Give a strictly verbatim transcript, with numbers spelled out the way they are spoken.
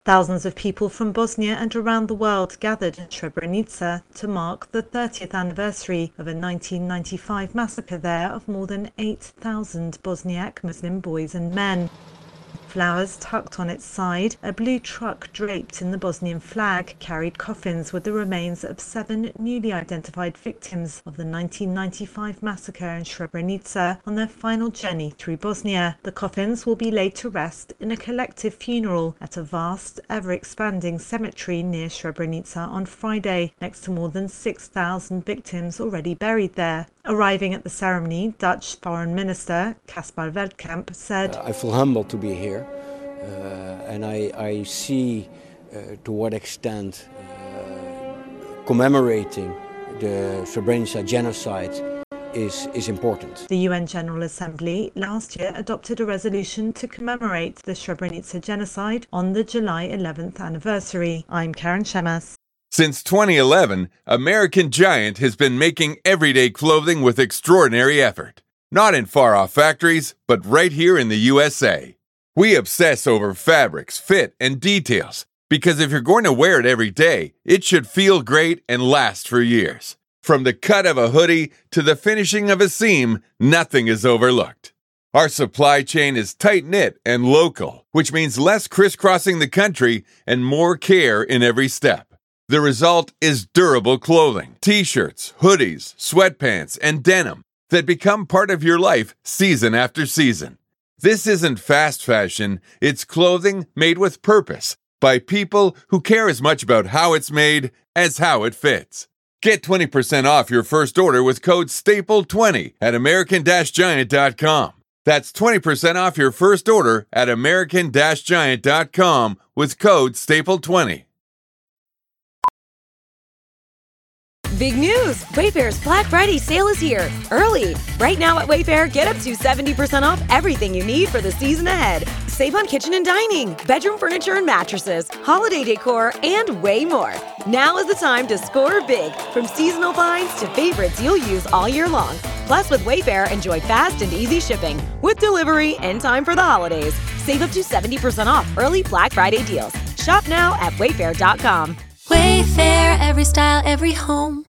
Thousands of people from Bosnia and around the world gathered in Srebrenica to mark the thirtieth anniversary of a nineteen ninety-five massacre there of more than eight thousand Bosniak Muslim boys and men. Flowers tucked on its side, a blue truck draped in the Bosnian flag carried coffins with the remains of seven newly identified victims of the nineteen ninety-five massacre in Srebrenica on their final journey through Bosnia. The coffins will be laid to rest in a collective funeral at a vast, ever-expanding cemetery near Srebrenica on Friday, next to more than six thousand victims already buried there. Arriving at the ceremony, Dutch Foreign Minister Caspar Veldkamp said, uh, I feel humbled to be here, uh, and I, I see uh, to what extent uh, commemorating the Srebrenica genocide is, is important. The U N General Assembly last year adopted a resolution to commemorate the Srebrenica genocide on the July eleventh anniversary. I'm Karen Shemas. Since twenty eleven, American Giant has been making everyday clothing with extraordinary effort. Not in far-off factories, but right here in the U S A. We obsess over fabrics, fit, and details, because if you're going to wear it every day, it should feel great and last for years. From the cut of a hoodie to the finishing of a seam, nothing is overlooked. Our supply chain is tight-knit and local, which means less crisscrossing the country and more care in every step. The result is durable clothing, t-shirts, hoodies, sweatpants, and denim that become part of your life season after season. This isn't fast fashion, it's clothing made with purpose by people who care as much about how it's made as how it fits. Get twenty percent off your first order with code staple twenty at American Giant dot com. That's twenty percent off your first order at American Giant dot com with code staple twenty. Big news! Wayfair's Black Friday sale is here, early. Right now at Wayfair, get up to seventy percent off everything you need for the season ahead. Save on kitchen and dining, bedroom furniture and mattresses, holiday decor, and way more. Now is the time to score big, from seasonal finds to favorites you'll use all year long. Plus, with Wayfair, enjoy fast and easy shipping, with delivery in time for the holidays. Save up to seventy percent off early Black Friday deals. Shop now at wayfair dot com. Wayfair, every style, every home.